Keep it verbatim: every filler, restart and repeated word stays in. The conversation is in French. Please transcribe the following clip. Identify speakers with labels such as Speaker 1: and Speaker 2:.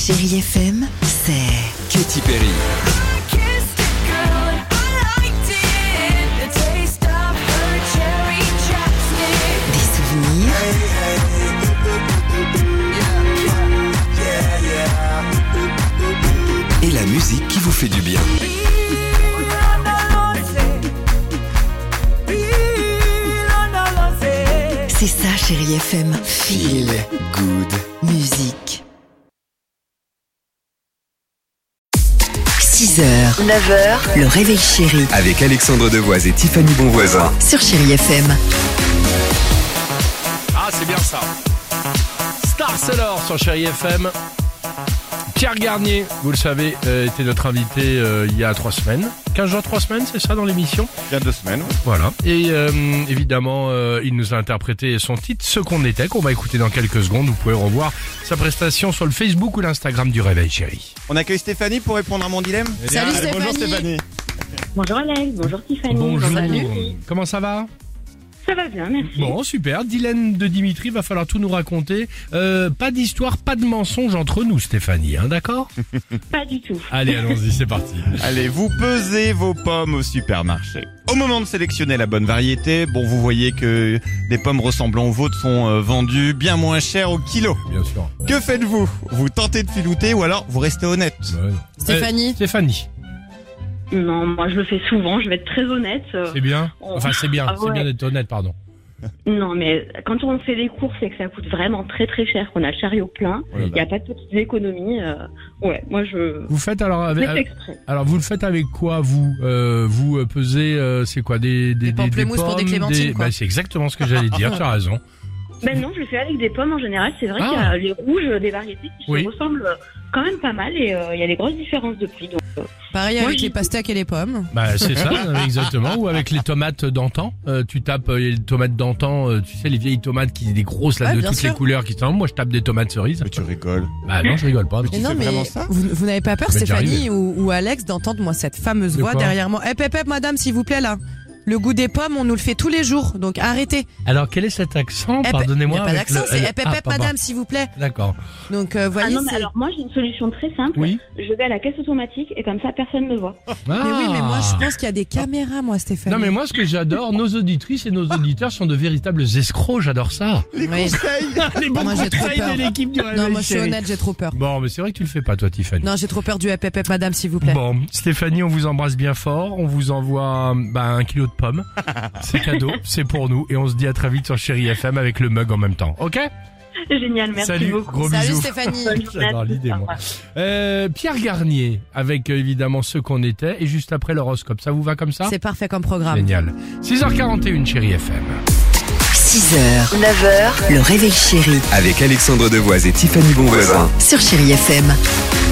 Speaker 1: Chérie F M, c'est
Speaker 2: Katy Perry.
Speaker 1: des souvenirs,
Speaker 2: Et la musique qui vous fait du bien.
Speaker 1: c'est ça Chérie F M,
Speaker 2: Feel good.
Speaker 1: musique. six heures, neuf heures, le réveil chéri
Speaker 2: Avec Alexandre Devoise et Tiffany Bonvoisin.
Speaker 1: sur Chérie F M.
Speaker 3: Ah, c'est bien ça. Star Sailor sur Chérie F M. Pierre Garnier, vous le savez, euh, était notre invité euh, il y a trois semaines. quinze jours, trois semaines, c'est ça dans l'émission ?
Speaker 4: Il y a deux semaines.
Speaker 3: Voilà. Et euh, évidemment, euh, il nous a interprété son titre, Ce qu'on était, qu'on va écouter dans quelques secondes. Vous pouvez revoir sa prestation sur le Facebook ou l'Instagram du Réveil Chéri.
Speaker 4: On accueille Stéphanie pour répondre à mon dilemme.
Speaker 5: Salut,
Speaker 4: Allez, bonjour
Speaker 5: Stéphanie.
Speaker 4: Stéphanie.
Speaker 6: Bonjour Alex, bonjour Tiffany.
Speaker 3: Bonjour.
Speaker 6: Salut.
Speaker 3: Comment ça va ?
Speaker 6: Ça va bien, merci.
Speaker 3: Bon, super. Dylan de Dimitri, va falloir tout nous raconter. Euh, pas d'histoire, pas de mensonge entre nous, Stéphanie, hein, d'accord ?
Speaker 6: Pas du tout.
Speaker 3: Allez, allons-y, c'est parti.
Speaker 4: Allez, vous pesez vos pommes au supermarché. Au moment de sélectionner la bonne variété, bon, vous voyez que des pommes ressemblant aux vôtres sont euh, vendues bien moins cher au kilo.
Speaker 3: Bien sûr.
Speaker 4: Que faites-vous ? Vous tentez de filouter ou alors vous restez honnête ?
Speaker 3: Ouais, non.
Speaker 5: Stéphanie.
Speaker 3: Euh, Stéphanie,
Speaker 6: Non, moi je le fais souvent, je vais être très honnête. euh,
Speaker 3: c'est bien.
Speaker 6: Oh.
Speaker 3: Enfin, c'est bien,
Speaker 6: Ah
Speaker 3: c'est
Speaker 6: ouais.
Speaker 3: bien d'être honnête, pardon.
Speaker 6: Non, mais quand on fait des courses et que ça coûte vraiment très très cher, qu'on a le chariot plein,
Speaker 4: Oh là
Speaker 6: il n'y a pas de petites économies. euh, Ouais, moi je
Speaker 3: Vous faites alors
Speaker 6: je
Speaker 3: avec,
Speaker 6: fais exprès.
Speaker 3: alors vous le faites avec quoi vous euh, Vous euh, pesez, euh, c'est quoi des des,
Speaker 5: Des pamplemousses pour des
Speaker 3: pommes,
Speaker 5: clémentines, quoi.
Speaker 3: Bah, c'est exactement ce que j'allais dire. Tu as raison.
Speaker 6: Ben non, je le fais avec des pommes en général. C'est vrai
Speaker 3: Ah.
Speaker 6: qu'il y a les rouges des variétés qui
Speaker 3: Oui.
Speaker 6: se ressemblent euh, quand même pas mal et euh, il y a des grosses différences de prix. Donc, euh,
Speaker 5: Pareil
Speaker 6: Moi,
Speaker 5: avec
Speaker 6: j'y-
Speaker 5: les pastèques et les pommes.
Speaker 3: Bah c'est ça, exactement. Ou avec les tomates d'antan. Euh, tu tapes euh, les tomates d'antan. Euh, tu sais les vieilles tomates qui des grosses là
Speaker 5: Ouais,
Speaker 3: de
Speaker 5: bien
Speaker 3: toutes
Speaker 5: sûr.
Speaker 3: les couleurs qui sont. Moi je tape des tomates cerises.
Speaker 4: Mais tu rigoles.
Speaker 3: Bah non, je rigole pas.
Speaker 4: Mais
Speaker 5: Et
Speaker 4: tu
Speaker 5: non,
Speaker 4: fais
Speaker 5: mais
Speaker 4: vraiment ça ?
Speaker 5: vous, vous n'avez pas peur,
Speaker 3: Ça m'est déjà
Speaker 5: Stéphanie
Speaker 3: arrivé.
Speaker 5: ou, ou Alex, d'entendre moi cette fameuse
Speaker 3: De
Speaker 5: voix
Speaker 3: quoi
Speaker 5: derrière moi. Eh, pep, pep, madame, s'il vous plaît, là. Le goût des pommes, on nous le fait tous les jours, donc arrêtez.
Speaker 3: Alors quel est cet accent
Speaker 5: Eh,
Speaker 3: Pardonnez-moi.
Speaker 5: y a pas
Speaker 3: avec
Speaker 5: d'accent,
Speaker 3: le-
Speaker 5: c'est
Speaker 3: euh,
Speaker 5: eh, pep,
Speaker 3: ah,
Speaker 5: pep,
Speaker 3: pardon.
Speaker 5: madame, s'il vous plaît.
Speaker 3: D'accord.
Speaker 5: Donc, euh,
Speaker 6: ah
Speaker 5: voyez,
Speaker 6: non, mais
Speaker 5: c'est...
Speaker 6: alors moi j'ai une solution très simple.
Speaker 3: Oui.
Speaker 6: Je vais à la caisse automatique et comme ça personne me voit.
Speaker 3: Ah.
Speaker 5: Mais oui, mais moi, je pense qu'il y a des caméras, moi, Stéphanie.
Speaker 3: Non mais moi ce que j'adore, nos auditrices et nos auditeurs sont de véritables escrocs, j'adore ça.
Speaker 4: Les
Speaker 5: Oui.
Speaker 4: conseils.
Speaker 3: Les bons
Speaker 5: Moi, j'ai trop
Speaker 3: conseils
Speaker 5: peur.
Speaker 3: de l'équipe du Réveil
Speaker 5: Non, moi, je suis
Speaker 3: Chéri.
Speaker 5: honnête, j'ai trop peur.
Speaker 3: Bon, mais c'est vrai que tu le fais pas toi, Tiffany.
Speaker 5: Non, j'ai trop peur du eh, pep, pep, madame, s'il vous plaît.
Speaker 3: Bon, Stéphanie, on vous embrasse bien fort. On vous envoie bah, un kilo de pommes. C'est cadeau, c'est pour nous. Et on se dit à très vite sur Chéri F M avec le mug en même temps. Ok ?
Speaker 6: Génial, merci
Speaker 3: Salut,
Speaker 6: beaucoup.
Speaker 3: gros
Speaker 5: Salut,
Speaker 3: bisous.
Speaker 5: Stéphanie.
Speaker 6: Bonne journée à
Speaker 3: J'adore
Speaker 6: tous.
Speaker 3: l'idée,
Speaker 6: Au
Speaker 3: moi.
Speaker 6: revoir.
Speaker 3: Euh, Pierre Garnier, avec euh, évidemment ce qu'on était. Et juste après l'horoscope. Ça vous va comme ça ?
Speaker 5: C'est parfait comme programme.
Speaker 3: Génial. six heures quarante et une, Chéri F M.
Speaker 1: six heures, neuf heures, le réveil chéri
Speaker 2: Avec Alexandre Devoise et Tiffany Bonvoisin.
Speaker 1: sur Chérie F M.